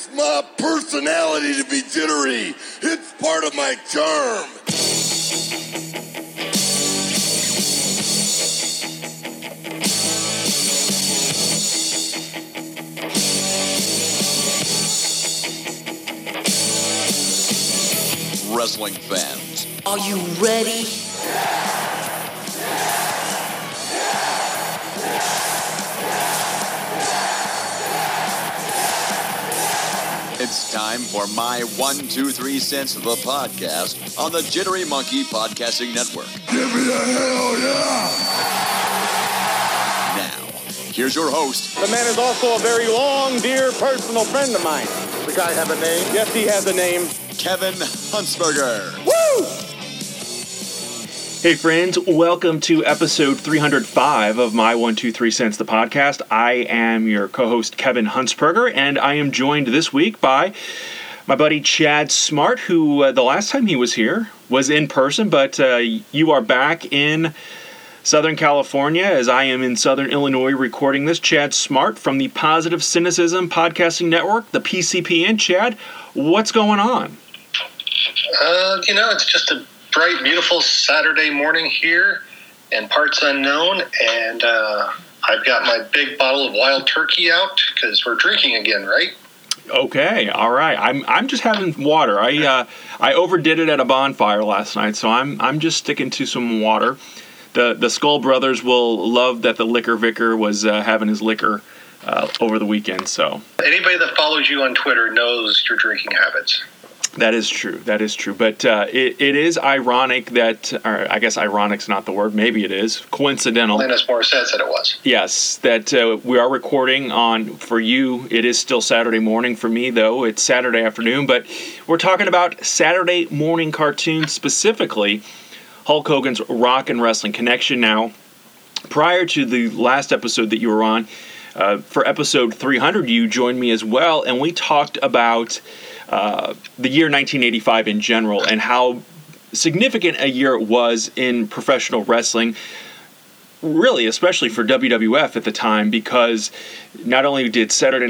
It's my personality to be jittery. It's part of my charm. Wrestling fans, are you ready? It's time for my 1, 2, 3 cents of the podcast on the Jittery Monkey Podcasting Network. Give me a hell yeah! Now, here's your host. The man is also a very long, dear personal friend of mine. The guy have a name? Yes, he has a name. Kevin Huntsberger. Woo! Hey friends, welcome to episode 305 of my 1, 2, 3 cents the podcast. I am your co-host Kevin Huntsberger, and I am joined this week by my buddy Chad Smart, who the last time he was here was in person, but you are back in Southern California as I am in Southern Illinois recording this. Chad Smart from the Positive Cynicism Podcasting Network, the PCPN. Chad, what's going on? It's just a bright, beautiful Saturday morning here in parts unknown, and I've got my big bottle of wild turkey out because we're drinking again, right? Okay, all right. I'm just having water. I overdid it at a bonfire last night, so I'm just sticking to some water. The Skull Brothers will love that the Liquor Vicar was having his liquor over the weekend. So anybody that follows you on Twitter knows your drinking habits. That is true. But it is ironic that, or I guess ironic's not the word. Maybe it is coincidental. Alanis Morissette said it was. Yes, that we are recording on, for you, it is still Saturday morning. For me, though, it's Saturday afternoon. But we're talking about Saturday morning cartoons, specifically Hulk Hogan's Rock and Wrestling Connection. Now, prior to the last episode that you were on, for episode 300, you joined me as well, and we talked about the year 1985 in general and how significant a year it was in professional wrestling, really, especially for WWF at the time, because not only did Saturday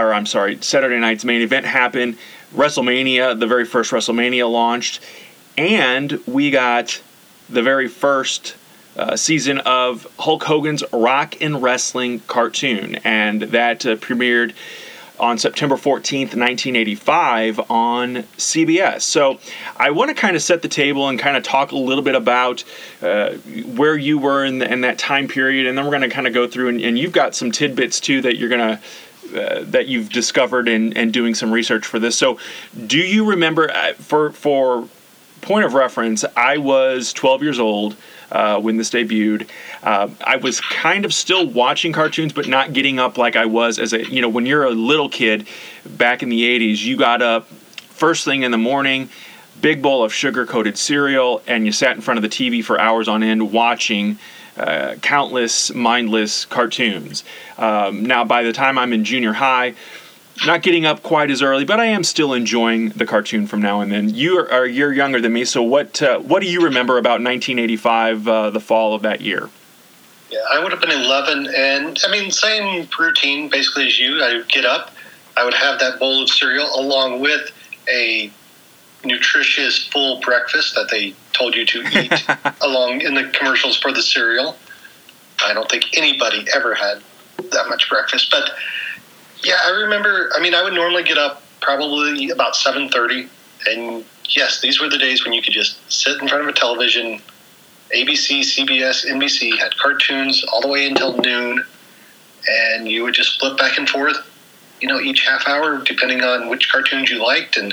Night's Main Event happen, WrestleMania, the very first WrestleMania launched, and we got the very first season of Hulk Hogan's Rock and Wrestling cartoon, and that premiered on September 14th, 1985 on CBS. So I want to kind of set the table and kind of talk a little bit about where you were in that time period, and then we're going to kind of go through, and you've got some tidbits too that you're going to that you've discovered in doing some research for this. So do you remember, for point of reference, I was 12 years old when this debuted. I was kind of still watching cartoons, but not getting up like I was as when you're a little kid back in the 80s, you got up first thing in the morning, big bowl of sugar-coated cereal, and you sat in front of the TV for hours on end watching countless mindless cartoons. Now, by the time I'm in junior high, not getting up quite as early, but I am still enjoying the cartoon from now and then. You're younger than me, so what do you remember about 1985, the fall of that year? Yeah, I would have been 11, and same routine basically as you. I would get up, I would have that bowl of cereal along with a nutritious full breakfast that they told you to eat along in the commercials for the cereal. I don't think anybody ever had that much breakfast, but yeah, I remember, I would normally get up probably about 7:30, and yes, these were the days when you could just sit in front of a television. ABC, CBS, NBC had cartoons all the way until noon, and you would just flip back and forth, each half hour, depending on which cartoons you liked, and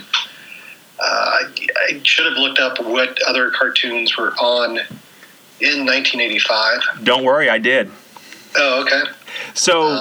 I should have looked up what other cartoons were on in 1985. Don't worry, I did. Oh, okay. So,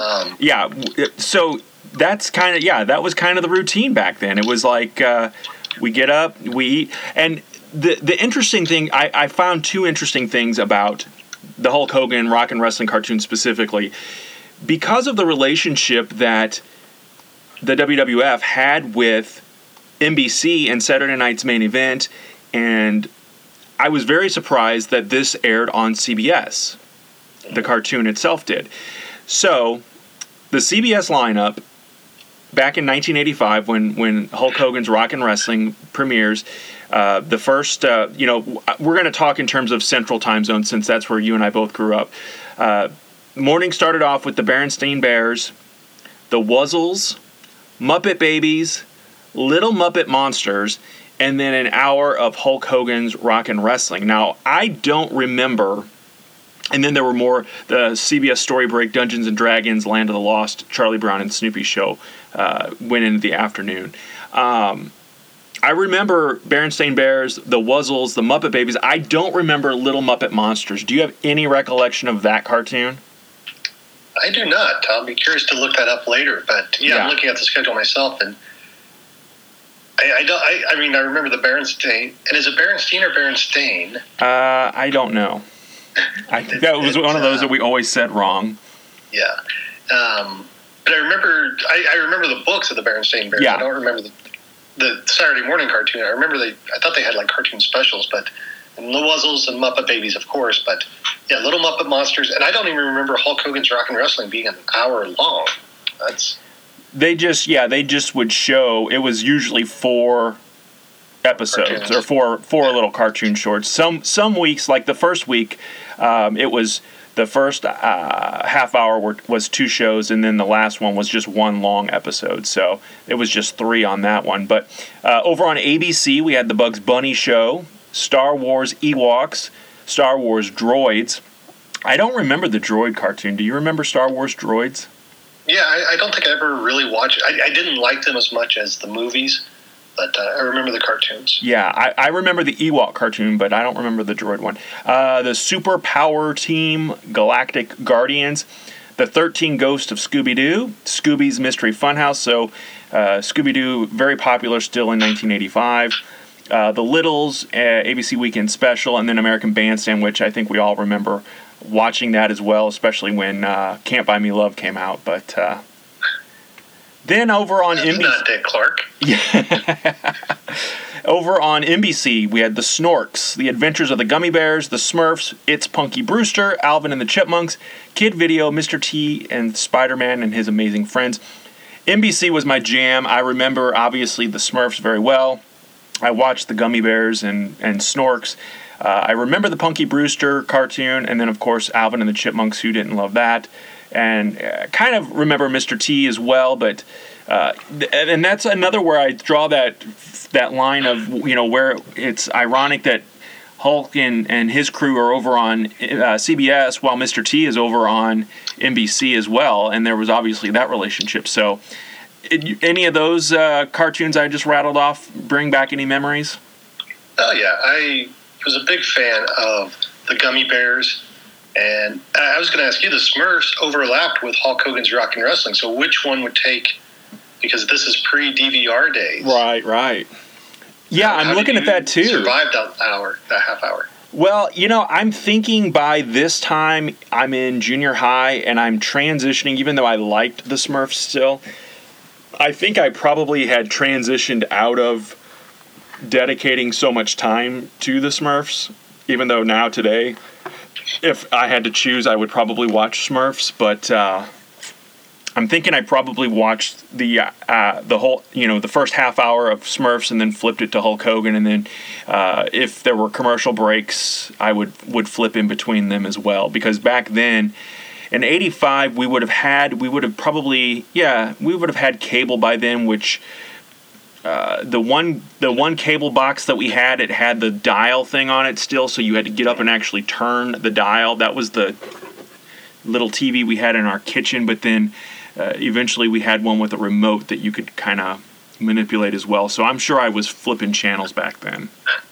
so that's that was kind of the routine back then. It was like we get up, we eat. And the interesting thing, I found two interesting things about the Hulk Hogan Rock and Wrestling cartoon specifically. Because of the relationship that the WWF had with NBC and Saturday Night's Main Event, and I was very surprised that this aired on CBS. The cartoon itself did. So, the CBS lineup back in 1985 when Hulk Hogan's Rockin' Wrestling premieres. The first, we're going to talk in terms of Central Time Zone since that's where you and I both grew up. Morning started off with the Berenstain Bears, the Wuzzles, Muppet Babies, Little Muppet Monsters, and then an hour of Hulk Hogan's Rockin' Wrestling. Now, I don't remember. And then there were more, the CBS Story Break, Dungeons & Dragons, Land of the Lost, Charlie Brown and Snoopy show went into the afternoon. I remember Berenstain Bears, the Wuzzles, the Muppet Babies. I don't remember Little Muppet Monsters. Do you have any recollection of that cartoon? I do not. I'll be curious to look that up later. But, I'm looking at the schedule myself, and I remember the Berenstain. And is it Berenstein or Berenstain? I don't know. I think that was one of those that we always said wrong. Yeah. But I remember the books of the Berenstain Bears. Yeah. I don't remember the Saturday morning cartoon. I remember I thought they had like cartoon specials, and the Wuzzles and Muppet Babies, of course. But yeah, Little Muppet Monsters, and I don't even remember Hulk Hogan's Rockin' Wrestling being an hour long. They just would show. It was usually 4 episodes or four little cartoon shorts. Some weeks, like the first week, it was the first half hour was 2 shows, and then the last one was just 1 long episode. So it was just 3 on that one. But over on ABC, we had the Bugs Bunny show, Star Wars Ewoks, Star Wars Droids. I don't remember the droid cartoon. Do you remember Star Wars Droids? Yeah, I don't think I ever really watched. I didn't like them as much as the movies. But I remember the cartoons. Yeah, I remember the Ewok cartoon, but I don't remember the droid one. The Super Power Team, Galactic Guardians, the 13 Ghosts of Scooby-Doo, Scooby's Mystery Funhouse. So Scooby-Doo, very popular still in 1985. The Littles, ABC Weekend Special, and then American Bandstand, which I think we all remember watching that as well, especially when Can't Buy Me Love came out. But then over on NBC, not Dick Clark. Yeah. Over on NBC, we had the Snorks, The Adventures of the Gummy Bears, the Smurfs, It's Punky Brewster, Alvin and the Chipmunks, Kid Video, Mr. T, and Spider-Man and His Amazing Friends. NBC was my jam. I remember, obviously, the Smurfs very well. I watched the Gummy Bears and Snorks. I remember the Punky Brewster cartoon, and then, of course, Alvin and the Chipmunks, who didn't love that. And kind of remember Mr. T as well, but and that's another where I draw that line of, where it's ironic that Hulk and his crew are over on CBS while Mr. T is over on NBC as well, and there was obviously that relationship. So any of those cartoons I just rattled off bring back any memories? Oh, yeah. I was a big fan of the Gummy Bears. And I was going to ask you, the Smurfs overlapped with Hulk Hogan's Rockin' Wrestling. So which one would take, because this is pre-DVR days. Right. Yeah, I'm looking at that too. Survived that half hour. Well, I'm thinking by this time I'm in junior high and I'm transitioning, even though I liked the Smurfs still. I think I probably had transitioned out of dedicating so much time to the Smurfs, even though now today, if I had to choose, I would probably watch Smurfs, but I'm thinking I probably watched the whole, the first half hour of Smurfs and then flipped it to Hulk Hogan, and then if there were commercial breaks, I would flip in between them as well, because back then, in '85, we would have had cable by then, which the one cable box that we had, it had the dial thing on it still, so you had to get up and actually turn the dial. That was the little TV we had in our kitchen, but then eventually we had one with a remote that you could kind of manipulate as well. So I'm sure I was flipping channels back then.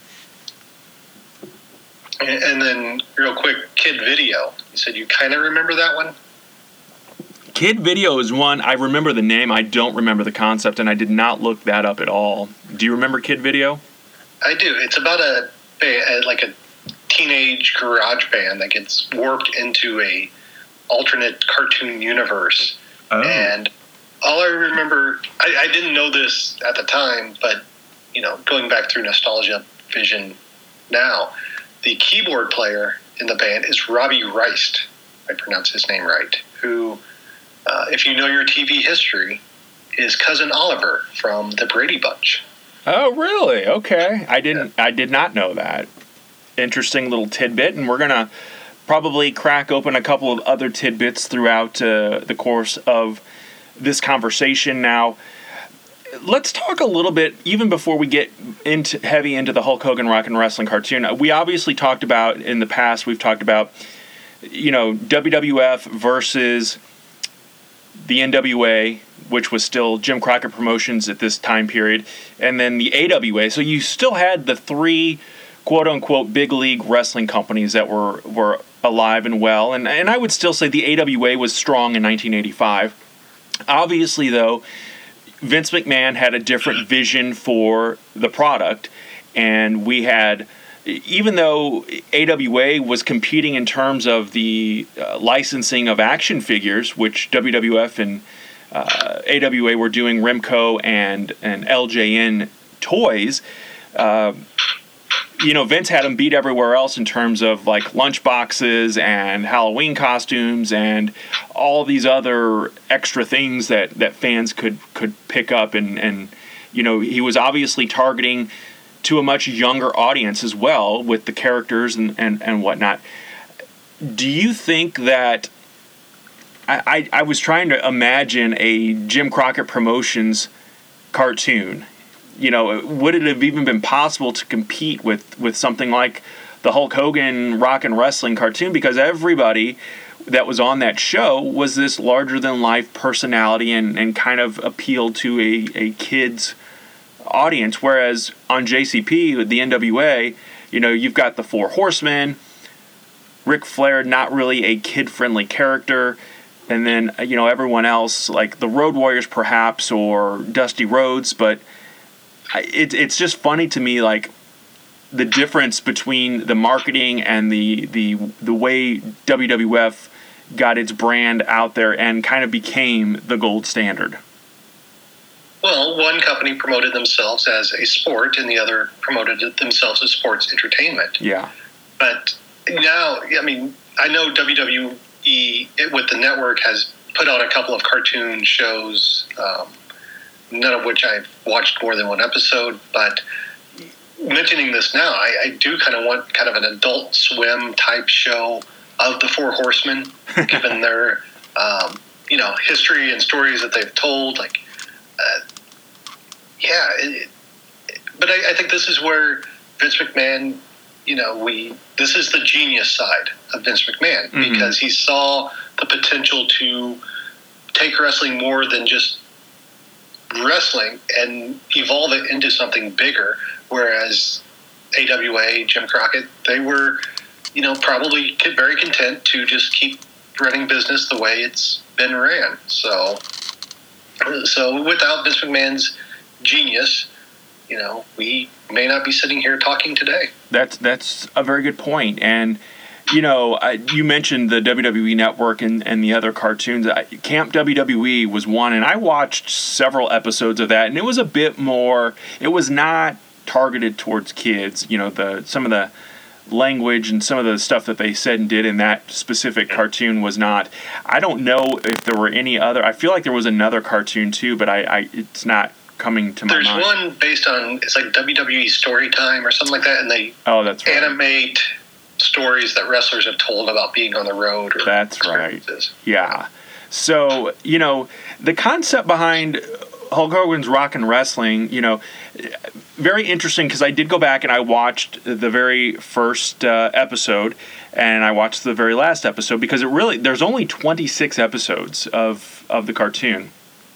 And then, real quick, Kid Video. You said you kind of remember that one? Kid Video is one, I remember the name, I don't remember the concept, and I did not look that up at all. Do you remember Kid Video? I do. It's about a teenage garage band that gets warped into a alternate cartoon universe. Oh. And all I remember, I didn't know this at the time, but, going back through nostalgia vision now, the keyboard player in the band is Robbie Reist, if I pronounce his name right, who... if you know your TV history, is Cousin Oliver from the Brady Bunch. Oh, really? Okay. I did not know that. Interesting little tidbit, and we're gonna probably crack open a couple of other tidbits throughout the course of this conversation. Now, let's talk a little bit, even before we get into the Hulk Hogan Rock and Wrestling cartoon. We obviously talked about, in the past, we've talked about, WWF versus the NWA, which was still Jim Crockett Promotions at this time period, and then the AWA. So you still had the three quote-unquote big league wrestling companies that were alive and well, and I would still say the AWA was strong in 1985. Obviously, though, Vince McMahon had a different vision for the product, and we had, even though AWA was competing in terms of the licensing of action figures, which WWF and AWA were doing Remco and LJN toys, Vince had them beat everywhere else in terms of like lunchboxes and Halloween costumes and all these other extra things that fans could pick up, and he was obviously targeting to a much younger audience as well with the characters and whatnot. Do you think that I was trying to imagine a Jim Crockett Promotions cartoon? Would it have even been possible to compete with something like the Hulk Hogan Rock and Wrestling cartoon? Because everybody that was on that show was this larger-than-life personality and kind of appealed to a kid's audience. Whereas on JCP, with the NWA, you've got the Four Horsemen, Ric Flair, not really a kid-friendly character, and then, everyone else, like the Road Warriors perhaps, or Dusty Rhodes, but it's just funny to me, like, the difference between the marketing and the way WWF got its brand out there and kind of became the gold standard. Well, one company promoted themselves as a sport, and the other promoted themselves as sports entertainment. Yeah. But now, I know WWE with the network has put out a couple of cartoon shows, none of which I've watched more than one episode, but mentioning this now, I do kind of want kind of an Adult Swim type show of the Four Horsemen, given their, history and stories that they've told. Like, but I think this is where Vince McMahon, this is the genius side of Vince McMahon, because he saw the potential to take wrestling more than just wrestling and evolve it into something bigger, whereas AWA, Jim Crockett, they were, probably very content to just keep running business the way it's been ran. So without Vince McMahon's genius, we may not be sitting here talking today. That's a very good point. And you mentioned the WWE Network and the other cartoons. Camp WWE was one, and I watched several episodes of that, and it was a bit more, it was not targeted towards kids. Some of the language and some of the stuff that they said and did in that specific cartoon was not. I don't know if there were any other. I feel like there was another cartoon too, but it's not coming to my mind. There's one based on, it's like WWE Storytime or something like that, and they that's right. animate stories that wrestlers have told about being on the road. That's right. Yeah. So, the concept behind Hulk Hogan's Rock and Wrestling, very interesting, because I did go back and I watched the very first episode, and I watched the very last episode, because there's only 26 episodes of the cartoon,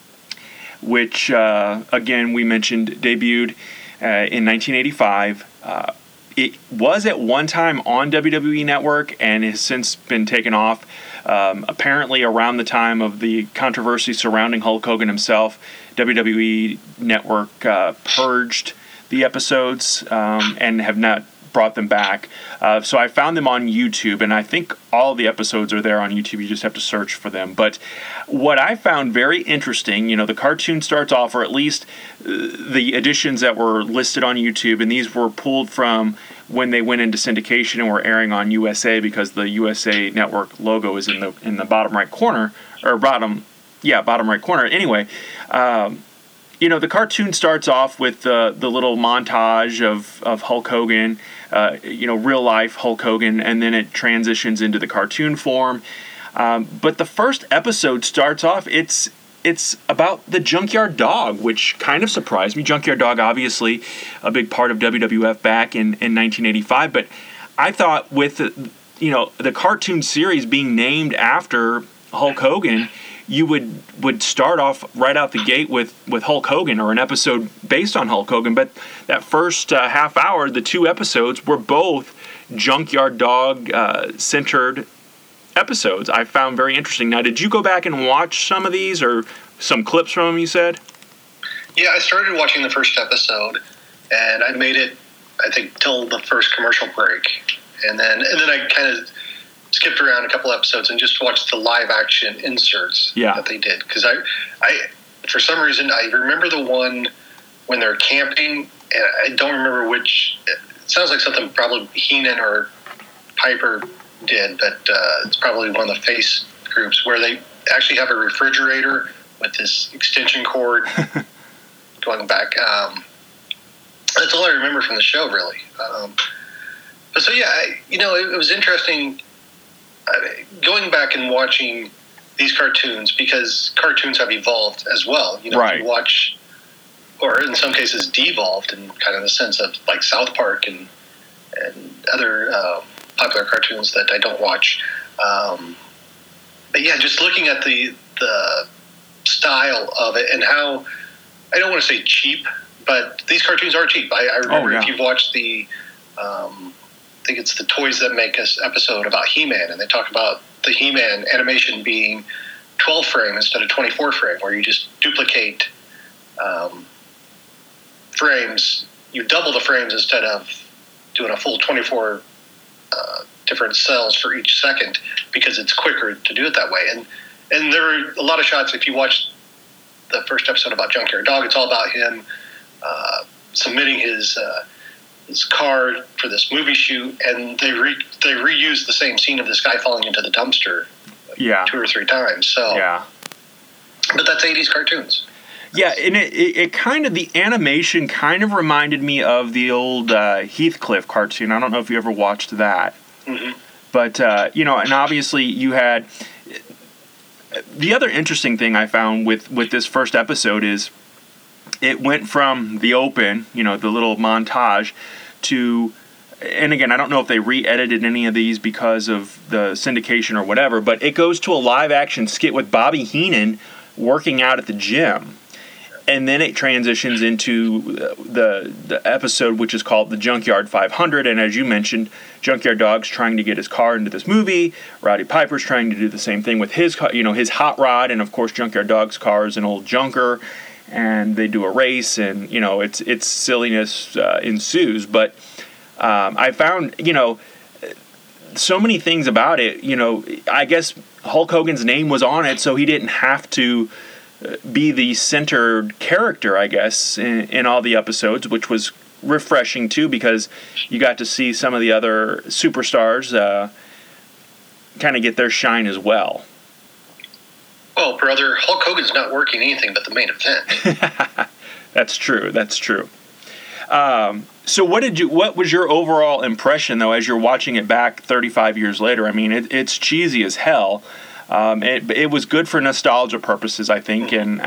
which, again, we mentioned debuted in 1985. It was at one time on WWE Network and has since been taken off. Apparently, around the time of the controversy surrounding Hulk Hogan himself, WWE Network purged the episodes and have not brought them back. So I found them on YouTube, and I think all the episodes are there on YouTube. You just have to search for them. But what I found very interesting, the cartoon starts off, or at least the editions that were listed on YouTube, and these were pulled from when they went into syndication and were airing on USA, because the USA Network logo is in the bottom right corner, or bottom Yeah, bottom right corner. Anyway, the cartoon starts off with the little montage of Hulk Hogan, real life Hulk Hogan, and then it transitions into the cartoon form. But the first episode starts off, it's about the Junkyard Dog, which kind of surprised me. Junkyard Dog, obviously, a big part of WWF back in 1985. But I thought with the cartoon series being named after Hulk Hogan, you would start off right out the gate with Hulk Hogan, or an episode based on Hulk Hogan. But that first half hour, the two episodes were both Junkyard Dog centered episodes. I found very interesting. Now, did you go back and watch some of these, or some clips from them, you said? Yeah, I started watching the first episode, and I made it, I think, till the first commercial break. And then I kind of skipped around a couple episodes and just watched the live action inserts that they did. Because I for some reason, I remember the one when they're camping, and I don't remember which. It sounds like something probably Heenan or Piper did, but it's probably one of the face groups, where they actually have a refrigerator with this extension cord going back. That's all I remember from the show, really. But so, yeah, it was interesting going back and watching these cartoons, because cartoons have evolved as well. Right. You watch, or in some cases devolved, in kind of the sense of like South Park and other popular cartoons that I don't watch. But yeah, just looking at the style of it and how, I don't want to say cheap, but these cartoons are cheap. I remember if you've watched the, I think it's the Toys That Make Us episode about He-Man, and they talk about the He-Man animation being 12 frame instead of 24 frame, where you just duplicate frames. You double the frames instead of doing a full 24 different cells for each second, because it's quicker to do it that way. And there were a lot of shots. If you watch the first episode about Junkyard Dog, it's all about him submitting his car for this movie shoot, and they reused the same scene of this guy falling into the dumpster 2 or 3 times. So but that's 80s cartoons. Yeah, and it kind of, the animation kind of reminded me of the old Heathcliff cartoon. I don't know if you ever watched that. Mm-hmm. But, and obviously you had... The other interesting thing I found with this first episode is it went from the open, the little montage, to... And again, I don't know if they re-edited any of these because of the syndication or whatever, but it goes to a live-action skit with Bobby Heenan working out at the gym. And then it transitions into the episode, which is called The Junkyard 500. And as you mentioned, Junkyard Dog's trying to get his car into this movie. Rowdy Piper's trying to do the same thing with his car, his hot rod. And of course, Junkyard Dog's car is an old junker. And they do a race, and it's silliness ensues. But I found so many things about it. I guess Hulk Hogan's name was on it, so he didn't have to be the centered character, I guess, in all the episodes, which was refreshing too, because you got to see some of the other superstars kind of get their shine as well. Well, brother, Hulk Hogan's not working anything but the main event. That's true. So what was your overall impression, though, as you're watching it back 35 years later? I mean, it's cheesy as hell. It was good for nostalgia purposes, I think, and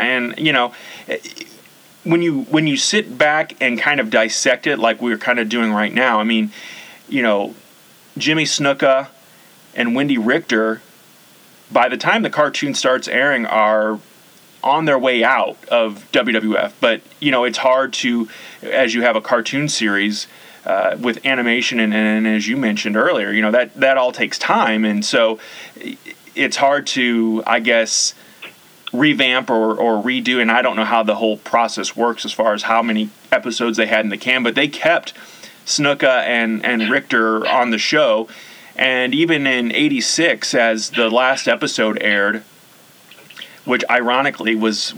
when you sit back and kind of dissect it like we're kind of doing right now, I mean, Jimmy Snuka and Wendy Richter, by the time the cartoon starts airing, are on their way out of WWF. But it's hard to, as you have a cartoon series with animation, and as you mentioned earlier, that all takes time, and so it's hard to, I guess, revamp or redo, and I don't know how the whole process works as far as how many episodes they had in the can, but they kept Snuka and Richter on the show, and even in 86, as the last episode aired, which ironically was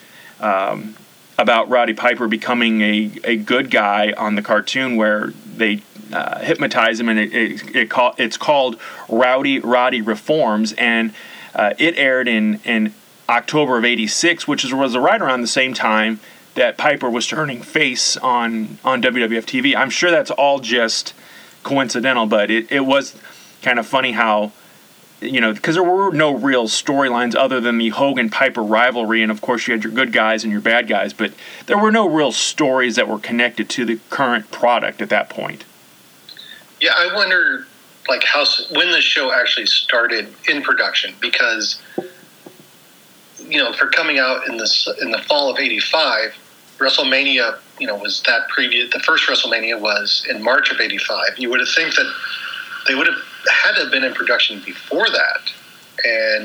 about Rowdy Piper becoming a good guy on the cartoon, where they hypnotize him, and it's called Rowdy Roddy Reforms, and it aired in October of '86, which was right around the same time that Piper was turning face on WWF TV. I'm sure that's all just coincidental, but it was kind of funny how, because there were no real storylines other than the Hogan-Piper rivalry, and of course you had your good guys and your bad guys, but there were no real stories that were connected to the current product at that point. Yeah, I wonder, when the show actually started in production, because for coming out in the fall of '85, WrestleMania, was that previous. The first WrestleMania was in March of '85. You would have think that they would have had to have been in production before that, and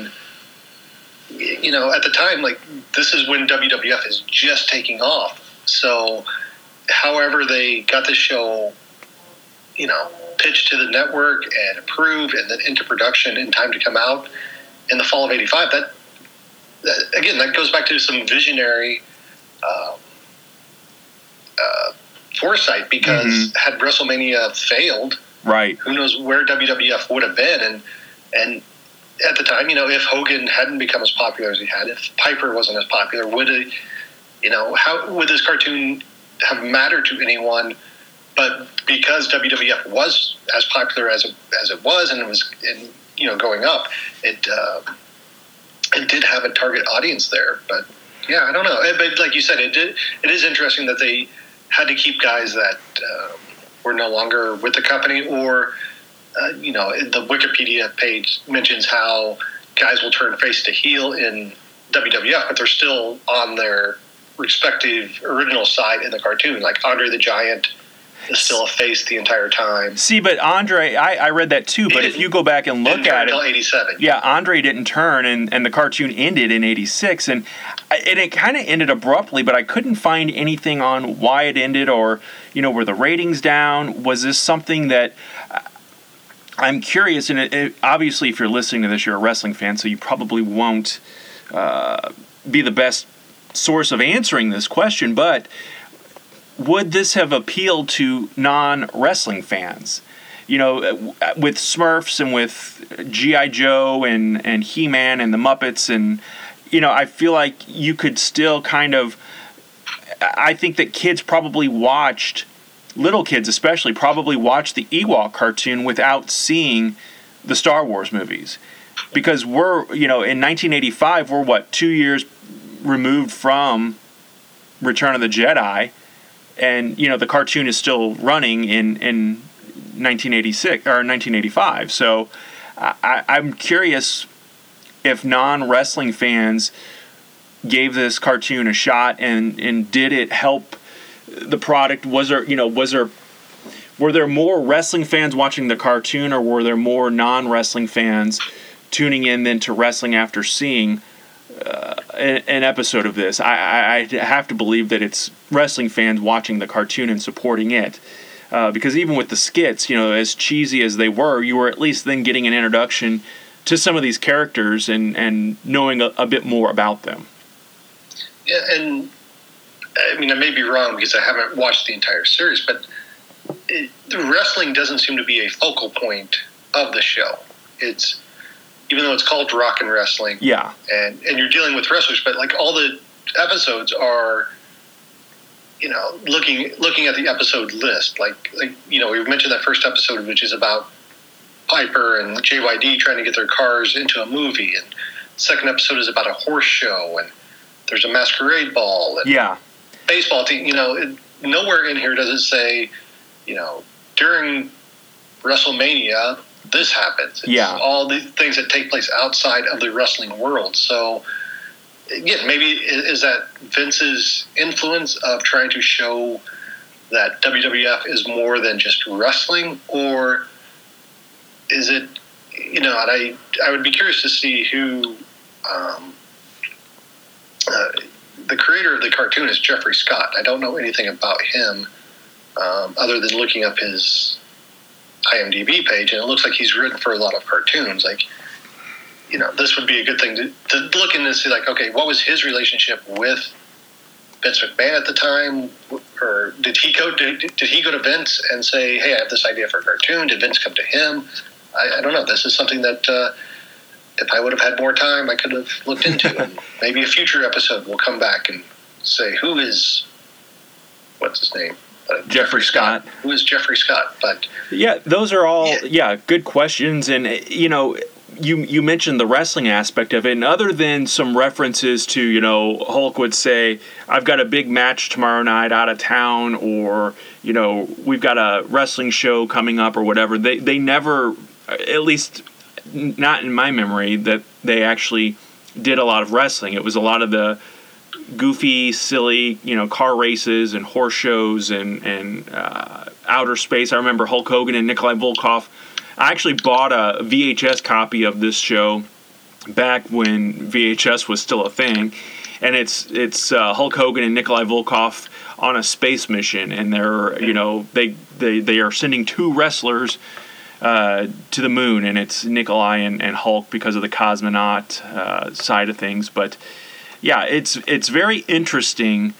at the time, this is when WWF is just taking off. So, however they got the show, pitched to the network and approved, and then into production in time to come out in the fall of '85. That goes back to some visionary foresight, because had WrestleMania failed, right, who knows where WWF would have been. And at the time, if Hogan hadn't become as popular as he had, if Piper wasn't as popular, how would this cartoon have mattered to anyone? But because WWF was as popular as it was, and it was going up, it did have a target audience there. But yeah, I don't know. But like you said, it is interesting that they had to keep guys that were no longer with the company, or the Wikipedia page mentions how guys will turn face to heel in WWF, but they're still on their respective original side in the cartoon. Like Andre the Giant is still a face the entire time. See, but Andre, I read that too, but if you go back and look at it, until '87. Yeah, Andre didn't turn, and the cartoon ended in '86, and it kind of ended abruptly, but I couldn't find anything on why it ended, or, were the ratings down? Was this something that, I'm curious, and obviously if you're listening to this, you're a wrestling fan, so you probably won't be the best source of answering this question, but would this have appealed to non-wrestling fans? With Smurfs and with G.I. Joe and He-Man and the Muppets, and, I feel like you could still I think that kids probably watched, little kids especially, probably watched the Ewok cartoon without seeing the Star Wars movies. Because we're, in 1985, we're 2 years removed from Return of the Jedi, and the cartoon is still running in 1986 or 1985. So I'm curious if non-wrestling fans gave this cartoon a shot, and did it help the product? Were there more wrestling fans watching the cartoon, or were there more non-wrestling fans tuning in then to wrestling after seeing an episode of this? I have to believe that it's wrestling fans watching the cartoon and supporting it, because even with the skits, as cheesy as they were, you were at least then getting an introduction to some of these characters and knowing a bit more about them. Yeah, and I may be wrong because I haven't watched the entire series, but the wrestling doesn't seem to be a focal point of the show. It's, even though it's called Rock and Wrestling, yeah, and you're dealing with wrestlers, but all the episodes are, looking at the episode list. We've mentioned that first episode, which is about Piper and JYD trying to get their cars into a movie, and the second episode is about a horse show, and there's a masquerade ball, and baseball team. Nowhere in here does it say, during WrestleMania this happens. It's all the things that take place outside of the wrestling world. So, maybe is that Vince's influence of trying to show that WWF is more than just wrestling, or is it, and I would be curious to see who, the creator of the cartoon is Jeffrey Scott. I don't know anything about him other than looking up his IMDb page, and it looks like he's written for a lot of cartoons. This would be a good thing to look in and see, okay, what was his relationship with Vince McMahon at the time? Or did he go to Vince and say, hey, I have this idea for a cartoon? Did Vince come to him? I don't know. This is something that if I would have had more time, I could have looked into it. Maybe a future episode will come back and say, what's his name? Jeffrey Scott. Who is Jeffrey Scott? But yeah, those are all good questions. And you mentioned the wrestling aspect of it, and other than some references to Hulk would say, "I've got a big match tomorrow night out of town," or we've got a wrestling show coming up, or whatever. They never, at least not in my memory, that they actually did a lot of wrestling. It was a lot of the goofy, silly, car races and horse shows and outer space. I remember Hulk Hogan and Nikolai Volkov. I actually bought a VHS copy of this show back when VHS was still a thing, and it's Hulk Hogan and Nikolai Volkov on a space mission, and they're they are sending two wrestlers to the moon, and it's Nikolai and Hulk because of the cosmonaut side of things, but. Yeah, it's very interesting.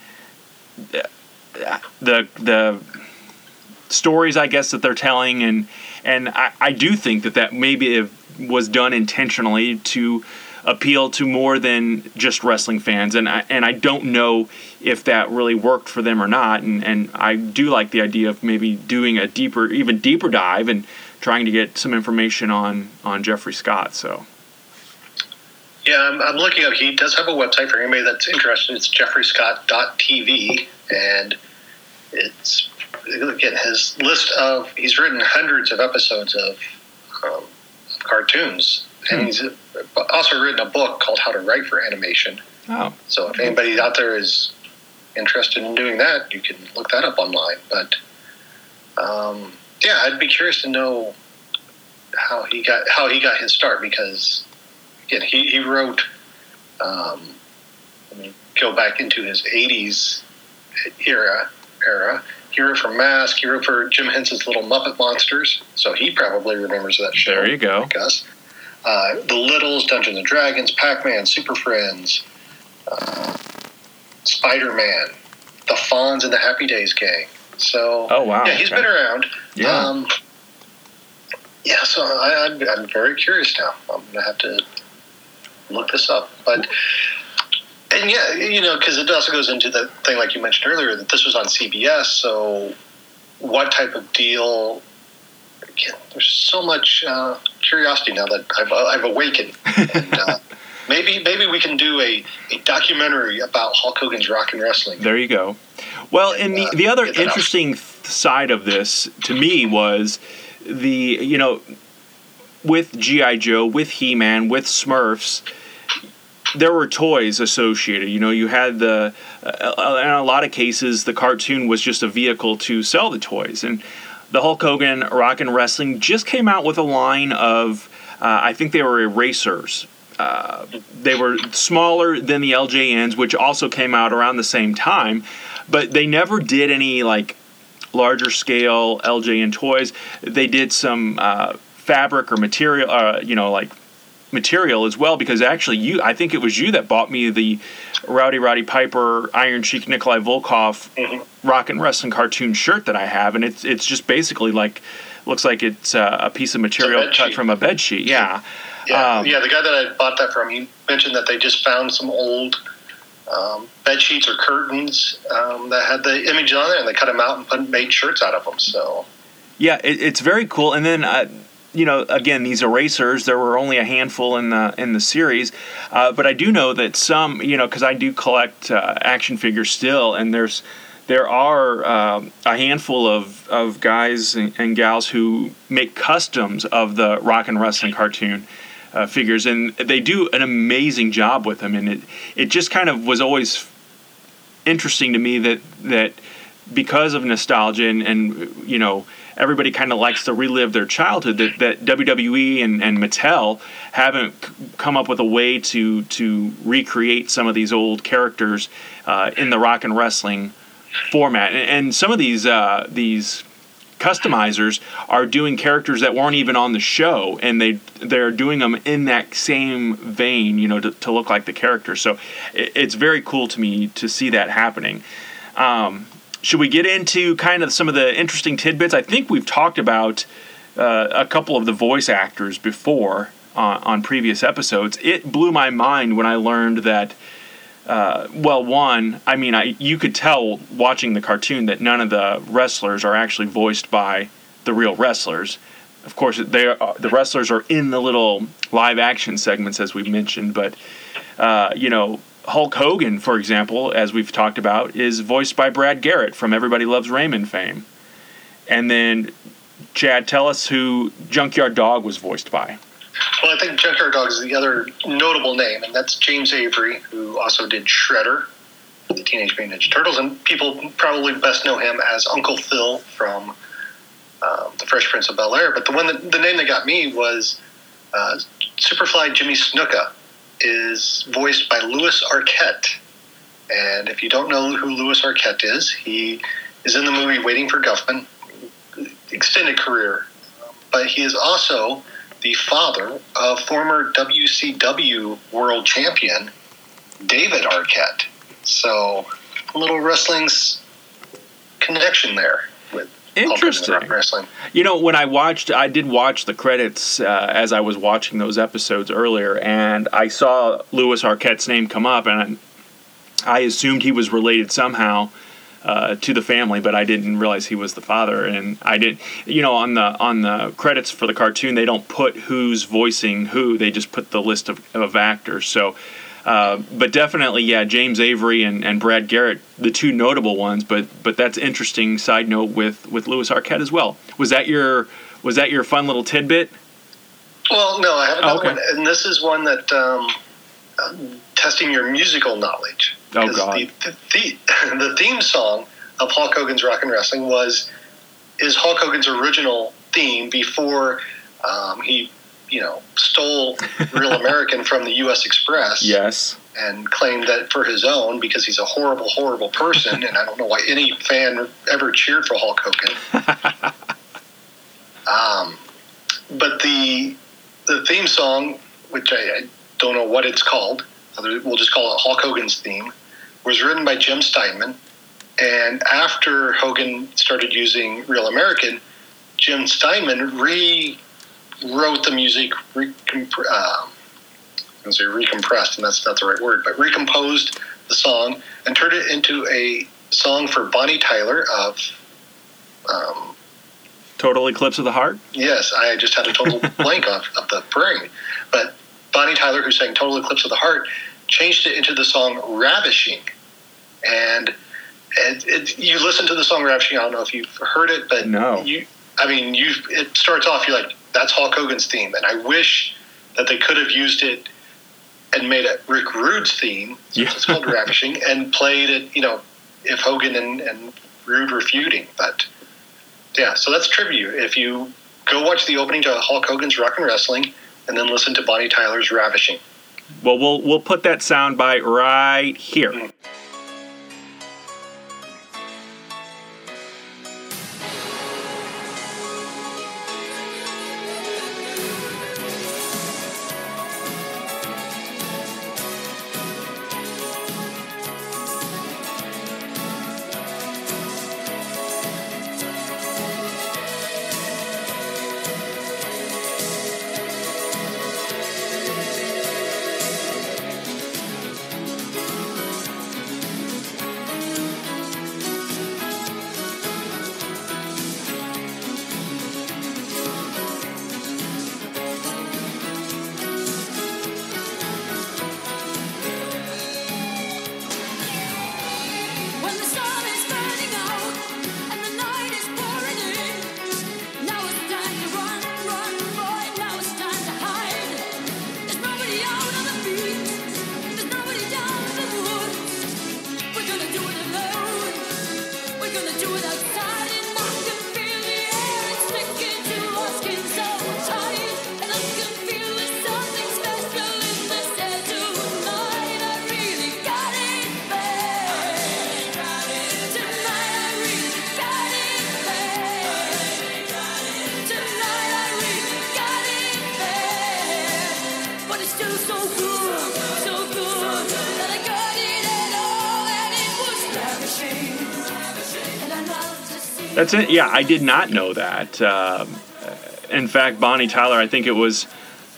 The stories, I guess, that they're telling, and I do think that maybe it was done intentionally to appeal to more than just wrestling fans, and I don't know if that really worked for them or not. And I do like the idea of maybe doing a even deeper dive and trying to get some information on Jeffrey Scott. So. Yeah, I'm looking up. He does have a website for anybody that's interested. It's jeffreyscott.tv, and it's, again, his list of, he's written hundreds of episodes of cartoons, and he's also written a book called How to Write for Animation. Oh. So if anybody out there is interested in doing that, you can look that up online. But, I'd be curious to know how he got his start, because... Again, he wrote, let me go back into his 80s era. He wrote for Mask. He wrote for Jim Henson's Little Muppet Monsters, so he probably remembers that show. There you go. Like us. The Littles, Dungeons and Dragons, Pac-Man, Super Friends, Spider-Man, the Fonz and the Happy Days Gang. So, oh, wow. Yeah, he's been around. Yeah. So I'm very curious now. I'm going to have to look this up, because it also goes into the thing like you mentioned earlier, that this was on CBS, so what type of deal? Again, there's so much curiosity now that I've awakened, and maybe we can do a documentary about Hulk Hogan's Rock and Wrestling. There you go. Well, and the other interesting side of this to me was with G.I. Joe, with He-Man, with Smurfs, there were toys associated. You had in a lot of cases, the cartoon was just a vehicle to sell the toys. And the Hulk Hogan Rock and Wrestling just came out with a line of, I think they were erasers. They were smaller than the LJNs, which also came out around the same time, but they never did any larger scale LJN toys. They did some fabric or material, material as well, because actually I think it was you that bought me the Roddy Piper, Iron Sheik, Nikolai Volkov Rock and Wrestling cartoon shirt that I have, and it's just basically looks like it's a piece of material cut from a bed sheet. Yeah. The guy that I bought that from, he mentioned that they just found some old bed sheets or curtains that had the image on there, and they cut them out and made shirts out of them. So yeah, it's very cool. And then again, these erasers, there were only a handful in the series, but I do know that some, because I do collect action figures still, and there are a handful of guys and gals who make customs of the Rock and Wrestling cartoon figures, and they do an amazing job with them. And it just kind of was always interesting to me that because of nostalgia and everybody kind of likes to relive their childhood, that WWE and Mattel haven't come up with a way to recreate some of these old characters in the Rock and Wrestling format. And some of these customizers are doing characters that weren't even on the show, and they're doing them in that same vein, to look like the character. So it's very cool to me to see that happening. Should we get into kind of some of the interesting tidbits? I think we've talked about a couple of the voice actors before on previous episodes, it blew my mind when I learned that. You could tell watching the cartoon that none of the wrestlers are actually voiced by the real wrestlers. Of course, the wrestlers are in the little live action segments, as we mentioned, but Hulk Hogan, for example, as we've talked about, is voiced by Brad Garrett from Everybody Loves Raymond fame. And then, Chad, tell us who Junkyard Dog was voiced by. Well, I think Junkyard Dog is the other notable name, and that's James Avery, who also did Shredder, the Teenage Mutant Ninja Turtles, and people probably best know him as Uncle Phil from The Fresh Prince of Bel-Air. But the name that got me was Superfly Jimmy Snuka is voiced by Louis Arquette. And if you don't know who Louis Arquette is, he is in the movie Waiting for Guffman, extended career. But he is also the father of former WCW world champion David Arquette. So a little wrestling's connection there with interesting wrestling. When I did watch the credits as I was watching those episodes earlier, and I saw Louis Arquette's name come up, and I assumed he was related somehow to the family, but I didn't realize he was the father. And I didn't, on the credits for the cartoon, they don't put who's voicing who; they just put the list of actors. So, but definitely, yeah, James Avery and Brad Garrett, the two notable ones. But that's interesting. Side note with Louis Arquette as well. Was that your fun little tidbit? Well, no, I have another one, and this is one that testing your musical knowledge. Oh, God. The theme song of Hulk Hogan's Rockin' Wrestling is Hulk Hogan's original theme before he, stole Real American from the U.S. Express. Yes. And claimed that for his own because he's a horrible, horrible person, and I don't know why any fan ever cheered for Hulk Hogan. But the theme song, which I don't know what it's called, we'll just call it Hulk Hogan's theme, was written by Jim Steinman. And after Hogan started using Real American, Jim Steinman rewrote the music, recompressed, and that's not the right word, but recomposed the song and turned it into a song for Bonnie Tyler of Total Eclipse of the Heart? Yes, I just had a total blank of the brain. But Bonnie Tyler, who sang Total Eclipse of the Heart, changed it into the song Ravishing. And you listen to the song Ravishing, I don't know if you've heard it, but no. It starts off, you're like, that's Hulk Hogan's theme. And I wish that they could have used it and made it Rick Rude's theme, since it's called Ravishing, and played it, if Hogan and Rude were feuding. But, yeah, so that's tribute. If you go watch the opening to Hulk Hogan's Rockin' Wrestling and then listen to Bonnie Tyler's Ravishing. Well, we'll put that soundbite right here. Mm-hmm. That's it. Yeah, I did not know that. In fact, Bonnie Tyler, I think it was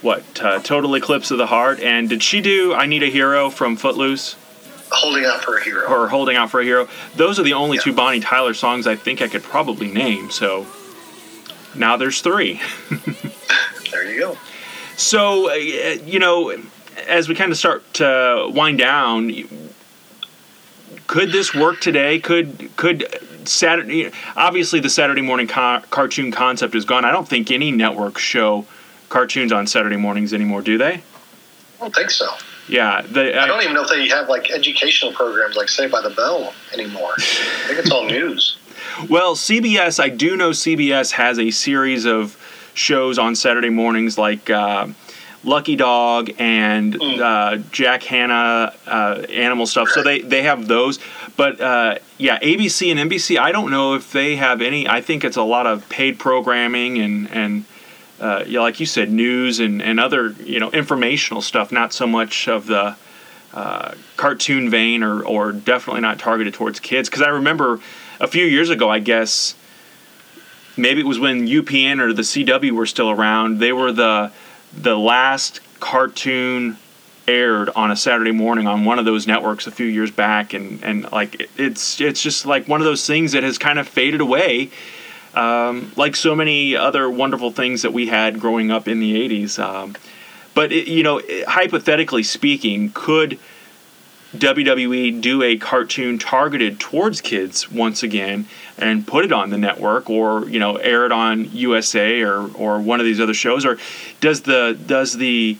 Total Eclipse of the Heart, and did she do I Need a Hero from Footloose? Holding Out for a Hero. Or Holding Out for a Hero. Those are the only two Bonnie Tyler songs I think I could probably name, so now there's 3. There you go. So, as we kind of start to wind down, could this work today? Could Saturday? Obviously, the Saturday morning cartoon concept is gone. I don't think any networks show cartoons on Saturday mornings anymore, do they? I don't think so. Yeah. I don't even know if they have educational programs like Saved by the Bell anymore. I think it's all news. Well, CBS, I do know CBS has a series of shows on Saturday mornings like Lucky Dog and Jack Hanna animal stuff. Right. So they have those. But, ABC and NBC, I don't know if they have any. I think it's a lot of paid programming and like you said, news and other, informational stuff, not so much of the cartoon vein or definitely not targeted towards kids. Because I remember a few years ago, I guess, maybe it was when UPN or the CW were still around, they were the last cartoon aired on a Saturday morning on one of those networks a few years back. And it's just like one of those things that has kind of faded away. Like so many other wonderful things that we had growing up in the 80s. But, hypothetically speaking, could WWE do a cartoon targeted towards kids once again and put it on the network or, air it on USA or one of these other shows? Or does the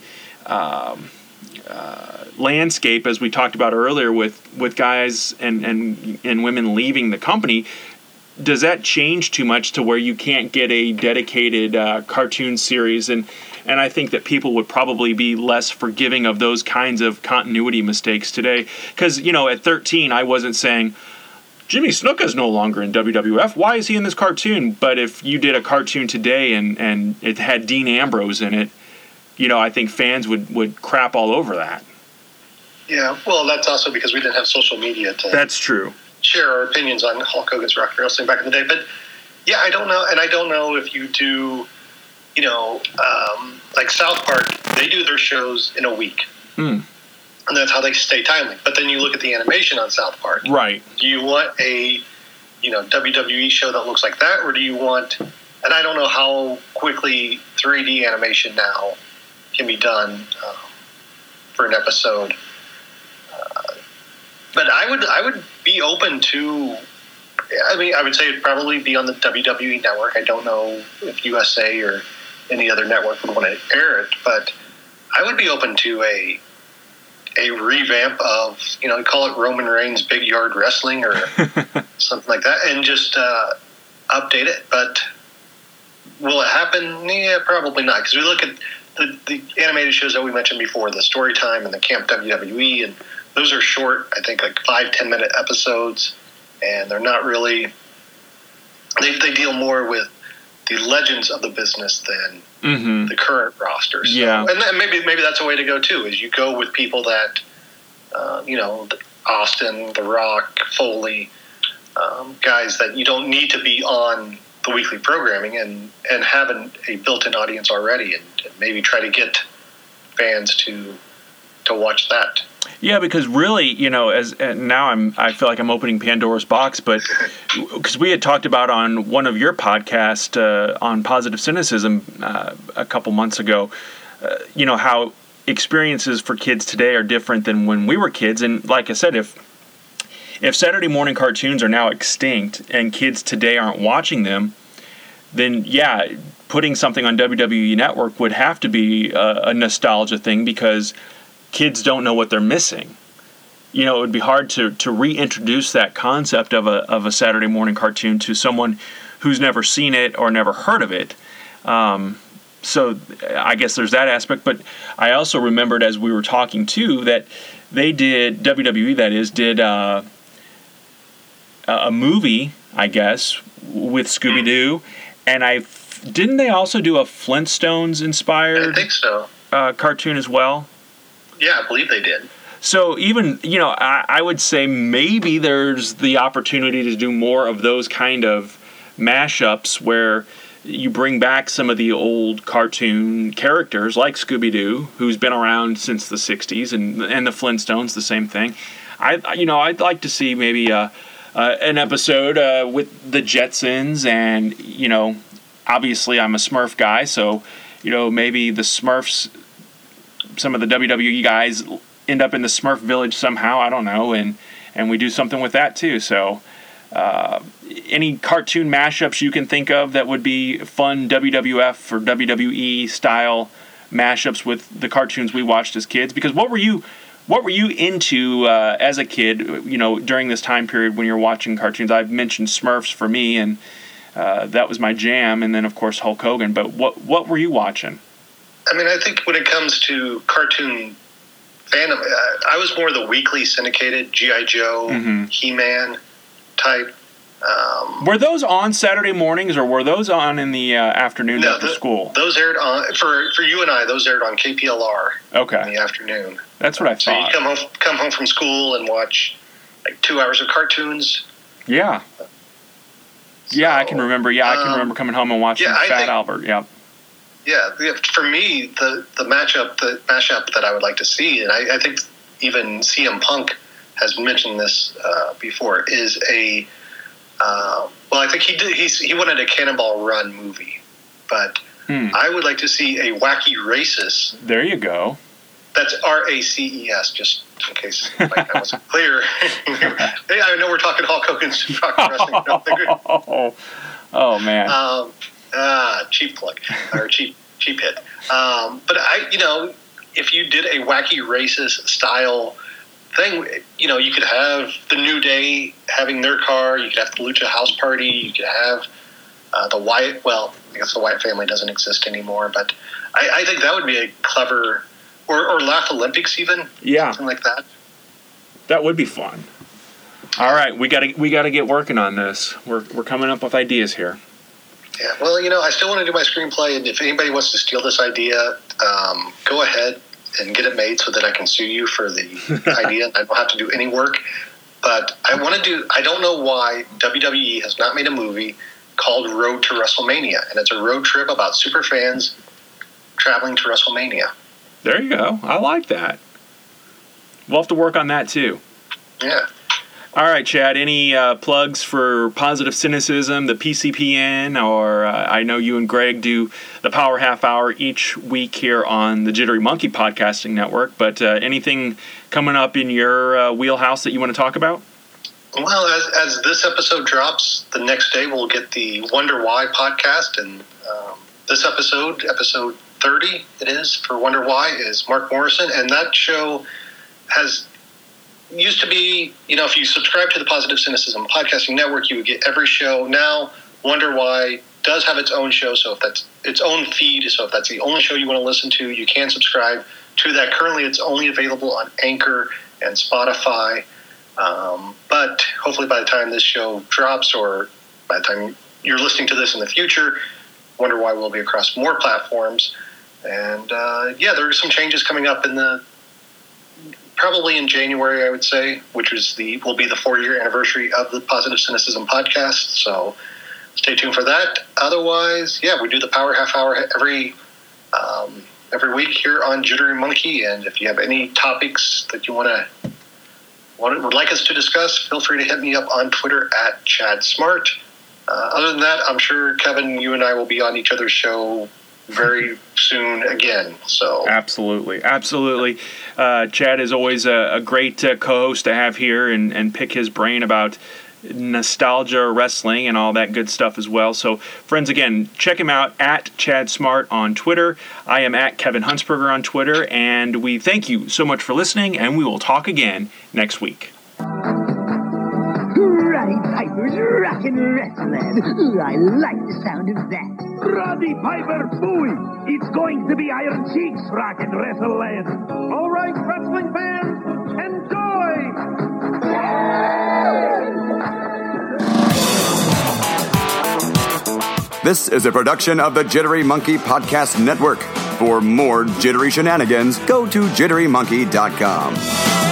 landscape, as we talked about earlier with guys and women leaving the company, does that change too much to where you can't get a dedicated cartoon series? And I think that people would probably be less forgiving of those kinds of continuity mistakes today. Because, at 13, I wasn't saying, Jimmy Snuka's no longer in WWF. Why is he in this cartoon? But if you did a cartoon today and it had Dean Ambrose in it, I think fans would crap all over that. Yeah, well, that's also because we didn't have social media to... That's true. Share our opinions on Hulk Hogan's Rock Wrestling back in the day. But yeah, I don't know. And I don't know if you do, like South Park, they do their shows in a week. And that's how they stay timely. But then you look at the animation on South Park. Right. Do you want a, WWE show that looks like that? Or do you want, and I don't know how quickly 3D animation now can be done for an episode. But I would be open to, I would say it'd probably be on the WWE network. I don't know if USA or any other network would want to air it, but I would be open to a revamp of, call it Roman Reigns Big Yard Wrestling or something like that, and just update it. But will it happen? Yeah, probably not, because we look at the animated shows that we mentioned before, the Storytime and the Camp WWE, and those are short, I think, like 5-10 minute episodes, and they're not really. They deal more with the legends of the business than the current roster. So, yeah, and then maybe that's a way to go too. Is you go with people that, Austin, The Rock, Foley, guys that you don't need to be on the weekly programming, and have a built-in audience already, and maybe try to get fans to watch that. Yeah, because really, now I feel like I'm opening Pandora's box, but because we had talked about on one of your podcasts on Positive Cynicism a couple months ago, how experiences for kids today are different than when we were kids. And like I said, if Saturday morning cartoons are now extinct and kids today aren't watching them, then yeah, putting something on WWE Network would have to be a nostalgia thing, because kids don't know what they're missing. It would be hard to reintroduce that concept of a Saturday morning cartoon to someone who's never seen it or never heard of it. So I guess there's that aspect. But I also remembered, as we were talking too, that they did, WWE that is, did a movie, I guess, with Scooby-Doo. And didn't they also do a Flintstones inspired I think so. Cartoon as well? Yeah, I believe they did. So even, I would say maybe there's the opportunity to do more of those kind of mashups where you bring back some of the old cartoon characters like Scooby-Doo, who's been around since the 60s, and the Flintstones, the same thing. I'd like to see maybe an episode with the Jetsons, and, obviously I'm a Smurf guy, so, maybe the Smurfs, some of the WWE guys end up in the Smurf village somehow, I don't know, and we do something with that too, so... any cartoon mashups you can think of that would be fun WWF or WWE style mashups with the cartoons we watched as kids? Because what were you into as a kid, during this time period when you're watching cartoons? I've mentioned Smurfs for me, and that was my jam, and then of course Hulk Hogan. But what were you watching? I mean, I think when it comes to cartoon fandom, I was more the weekly syndicated G.I. Joe, He-Man type. Were those on Saturday mornings, or were those on in the afternoon after school? Those aired on for you and I. Those aired on KPLR. Okay. In the afternoon. That's what I thought. So you come home from school and watch like 2 hours of cartoons. Yeah. Yeah, I can remember. Yeah, I can remember coming home and watching Fat Albert. Yep. Yeah, for me, the mashup that I would like to see, and I think even CM Punk has mentioned this before, is a I think he wanted a Cannonball Run movie, but I would like to see a Wacky Races. There you go. That's RACES, just in case that wasn't clear. Hey, I know we're talking Hulk Hogan's wrestling. Oh man. Cheap plug or cheap hit. But if you did a Wacky Races style thing, you could have the New Day having their car. You could have the Lucha House Party. You could have the Wyatt. Well, I guess the Wyatt family doesn't exist anymore, but I think that would be a clever, or Laugh Olympics even. Yeah, something like that. That would be fun. All right, we gotta get working on this. We're coming up with ideas here. Yeah, well, I still want to do my screenplay, and if anybody wants to steal this idea, go ahead and get it made so that I can sue you for the idea. I don't have to do any work. But I don't know why WWE has not made a movie called Road to WrestleMania. And it's a road trip about super fans traveling to WrestleMania. There you go. I like that. We'll have to work on that too. Yeah. All right, Chad, any plugs for Positive Cynicism, the PCPN, or I know you and Greg do the Power Half Hour each week here on the Jittery Monkey Podcasting Network, but anything coming up in your wheelhouse that you want to talk about? Well, as this episode drops, the next day we'll get the Wonder Why podcast, and this episode 30 it is, for Wonder Why, is Mark Morrison, and that show used to be, if you subscribe to the Positive Cynicism Podcasting Network, you would get every show. Now, Wonder Why does have its own show, so if that's its own feed, so if that's the only show you want to listen to, you can subscribe to that. Currently, it's only available on Anchor and Spotify, but hopefully by the time this show drops, or by the time you're listening to this in the future, Wonder Why will be across more platforms. And, there are some changes coming up probably in January, I would say, which will be the 4-year anniversary of the Positive Cynicism podcast. So stay tuned for that. Otherwise, we do the Power Half Hour every week here on Jittery Monkey. And if you have any topics that you would like us to discuss, feel free to hit me up on Twitter at Chad Smart. Other than that, I'm sure, Kevin, you and I will be on each other's show very soon again. So absolutely. Chad is always a great co-host to have here and pick his brain about nostalgia wrestling and all that good stuff as well. So friends, again, check him out at Chad Smart on Twitter. I am at Kevin Huntsberger on Twitter, and we thank you so much for listening, and we will talk again next week. Roddy Piper's rockin' wrestling. I like the sound of that. Roddy Piper, booey! It's going to be Iron Cheeks rockin' wrestling. All right, wrestling fans, enjoy! This is a production of the Jittery Monkey Podcast Network. For more jittery shenanigans, go to jitterymonkey.com.